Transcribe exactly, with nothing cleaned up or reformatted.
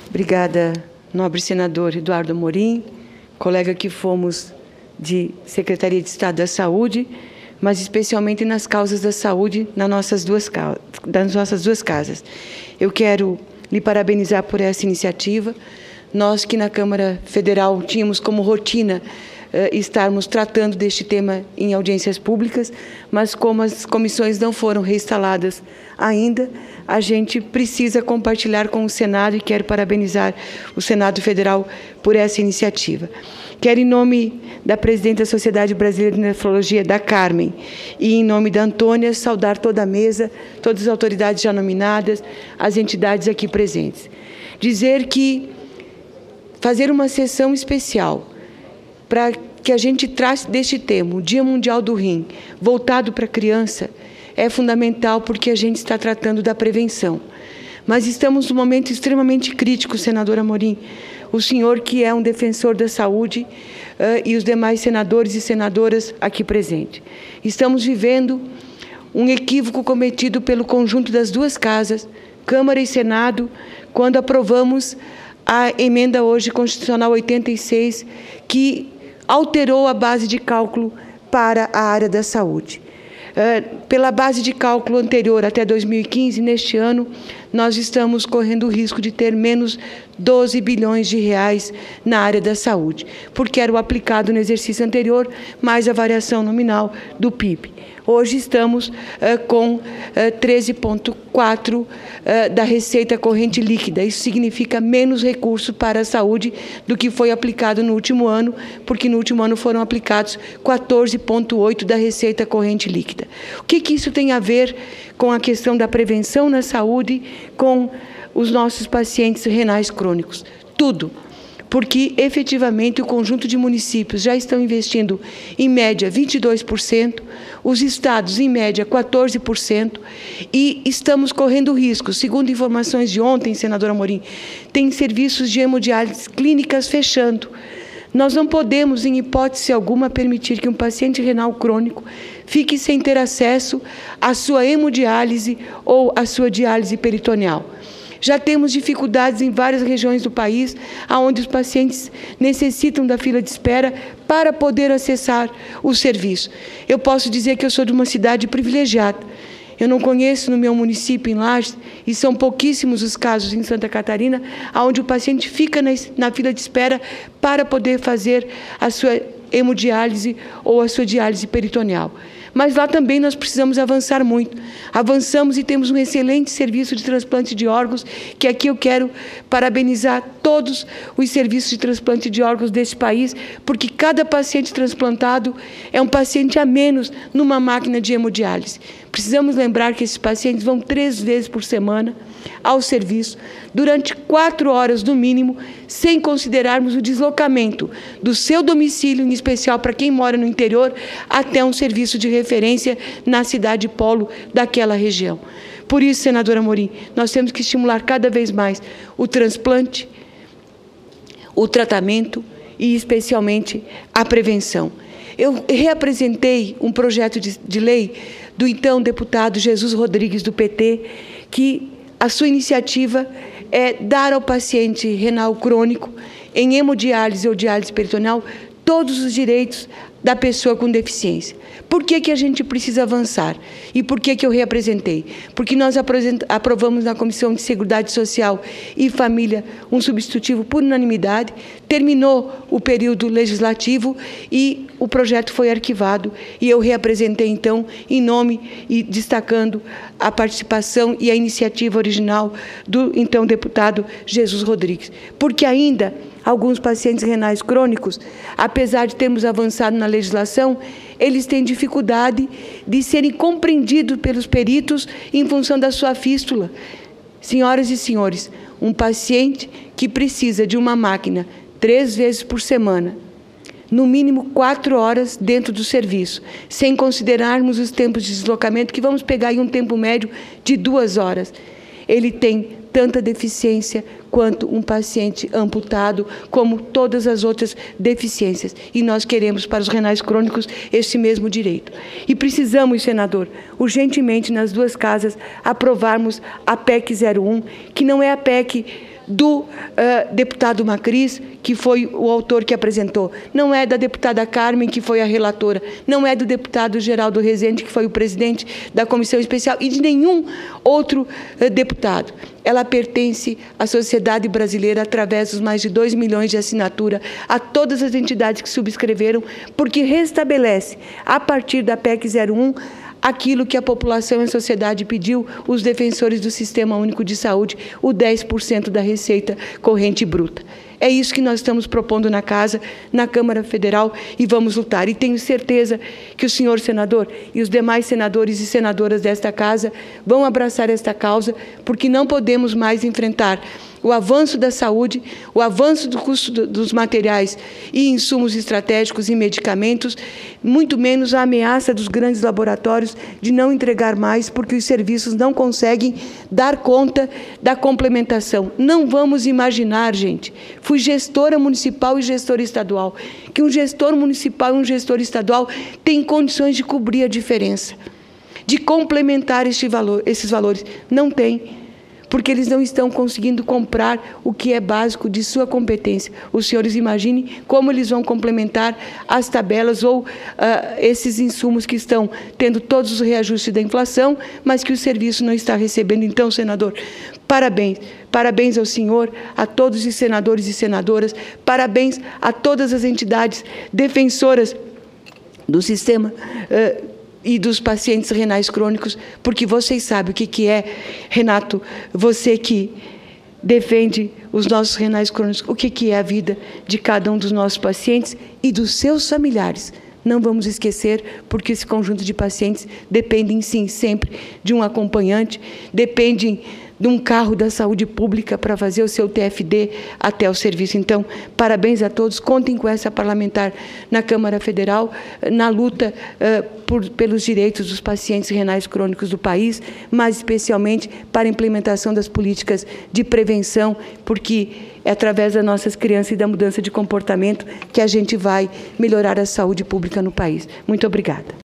Obrigada, nobre senador Eduardo Amorim, colega que fomos de Secretaria de Estado da Saúde, mas especialmente nas causas da saúde nas nossas duas, das nossas duas casas. Eu quero lhe parabenizar por essa iniciativa. Nós que na Câmara Federal tínhamos como rotina eh, estarmos tratando deste tema em audiências públicas, mas como as comissões não foram reinstaladas ainda, a gente precisa compartilhar com o Senado e quero parabenizar o Senado Federal por essa iniciativa. Quero, em nome da presidente da Sociedade Brasileira de Nefrologia, da Carmen, e em nome da Antônia, saudar toda a mesa, todas as autoridades já nominadas, as entidades aqui presentes. Dizer que fazer uma sessão especial para que a gente trate deste tema, o Dia Mundial do Rim, voltado para a criança, é fundamental porque a gente está tratando da prevenção. Mas estamos num momento extremamente crítico, senador Amorim. O senhor que é um defensor da saúde uh, e os demais senadores e senadoras aqui presentes. Estamos vivendo um equívoco cometido pelo conjunto das duas casas, Câmara e Senado, quando aprovamos a emenda hoje constitucional oitenta e seis, que alterou a base de cálculo para a área da saúde. Uh, pela base de cálculo anterior até dois mil e quinze, neste ano, nós estamos correndo o risco de ter menos doze bilhões de reais na área da saúde, porque era o aplicado no exercício anterior, mais a variação nominal do P I B. Hoje estamos uh, com uh, treze vírgula quatro uh, da receita corrente líquida. Isso significa menos recursos para a saúde do que foi aplicado no último ano, porque no último ano foram aplicados quatorze vírgula oito da receita corrente líquida. O que, que isso tem a ver com a questão da prevenção na saúde, com os nossos pacientes renais crônicos? Tudo. Porque, efetivamente, o conjunto de municípios já estão investindo, em média, vinte e dois por cento, os estados, em média, quatorze por cento, e estamos correndo risco. Segundo informações de ontem, senador Amorim, tem serviços de hemodiálise clínicas fechando. Nós não podemos, em hipótese alguma, permitir que um paciente renal crônico fique sem ter acesso à sua hemodiálise ou à sua diálise peritoneal. Já temos dificuldades em várias regiões do país, onde os pacientes necessitam da fila de espera para poder acessar o serviço. Eu posso dizer que eu sou de uma cidade privilegiada. Eu não conheço no meu município, em Lages, e são pouquíssimos os casos em Santa Catarina, onde o paciente fica na, na fila de espera para poder fazer a sua hemodiálise ou a sua diálise peritoneal. Mas lá também nós precisamos avançar muito. Avançamos e temos um excelente serviço de transplante de órgãos, que aqui eu quero parabenizar todos os serviços de transplante de órgãos desse país, porque cada paciente transplantado é um paciente a menos numa máquina de hemodiálise. Precisamos lembrar que esses pacientes vão três vezes por semana ao serviço, durante quatro horas no mínimo, sem considerarmos o deslocamento do seu domicílio, em especial para quem mora no interior, até um serviço de referência na cidade polo daquela região. Por isso, senador Amorim, nós temos que estimular cada vez mais o transplante, o tratamento e, especialmente, a prevenção. Eu reapresentei um projeto de, de lei do então deputado Jesus Rodrigues, do P T, que a sua iniciativa é dar ao paciente renal crônico, em hemodiálise ou diálise peritoneal, todos os direitos da pessoa com deficiência. Por que que a gente precisa avançar? E por que que eu reapresentei? Porque nós aprovamos na Comissão de Seguridade Social e Família um substitutivo por unanimidade, terminou o período legislativo e o projeto foi arquivado, e eu reapresentei, então, em nome e destacando a participação e a iniciativa original do, então, deputado Jesus Rodrigues. Porque ainda alguns pacientes renais crônicos, apesar de termos avançado na legislação, eles têm dificuldade de serem compreendidos pelos peritos em função da sua fístula. Senhoras e senhores, um paciente que precisa de uma máquina três vezes por semana, no mínimo quatro horas dentro do serviço, sem considerarmos os tempos de deslocamento, que vamos pegar em um tempo médio de duas horas. Ele tem tanta deficiência quanto um paciente amputado, como todas as outras deficiências. E nós queremos para os renais crônicos esse mesmo direito. E precisamos, senador, urgentemente nas duas casas, aprovarmos a P E C zero um, que não é a P E C do uh, deputado Macris, que foi o autor que apresentou. Não é da deputada Carmen, que foi a relatora. Não é do deputado Geraldo Rezende, que foi o presidente da comissão especial, e de nenhum outro uh, deputado. Ela pertence à sociedade brasileira através dos mais de dois milhões de assinatura, a todas as entidades que subscreveram, porque restabelece, a partir da P E C zero um, aquilo que a população e a sociedade pediu, os defensores do Sistema Único de Saúde, o dez por cento da receita corrente bruta. É isso que nós estamos propondo na Casa, na Câmara Federal, e vamos lutar. E tenho certeza que o senhor senador e os demais senadores e senadoras desta Casa vão abraçar esta causa, porque não podemos mais enfrentar o avanço da saúde, o avanço do custo dos materiais e insumos estratégicos e medicamentos, muito menos a ameaça dos grandes laboratórios de não entregar mais, porque os serviços não conseguem dar conta da complementação. Não vamos imaginar, gente, fui gestora municipal e gestora estadual, que um gestor municipal e um gestor estadual tem condições de cobrir a diferença, de complementar este valor, esses valores. Não tem, porque eles não estão conseguindo comprar o que é básico de sua competência. Os senhores imaginem como eles vão complementar as tabelas ou uh, esses insumos que estão tendo todos os reajustes da inflação, mas que o serviço não está recebendo. Então, senador, parabéns. Parabéns ao senhor, a todos os senadores e senadoras, parabéns a todas as entidades defensoras do sistema uh, e dos pacientes renais crônicos, porque vocês sabem o que, que é, Renato, você que defende os nossos renais crônicos, o que, que é a vida de cada um dos nossos pacientes e dos seus familiares. Não vamos esquecer, porque esse conjunto de pacientes dependem, sim, sempre de um acompanhante, dependem de um carro da saúde pública para fazer o seu T F D até o serviço. Então, parabéns a todos, contem com essa parlamentar na Câmara Federal, na luta uh, por, pelos direitos dos pacientes renais crônicos do país, mas especialmente para a implementação das políticas de prevenção, porque é através das nossas crianças e da mudança de comportamento que a gente vai melhorar a saúde pública no país. Muito obrigada.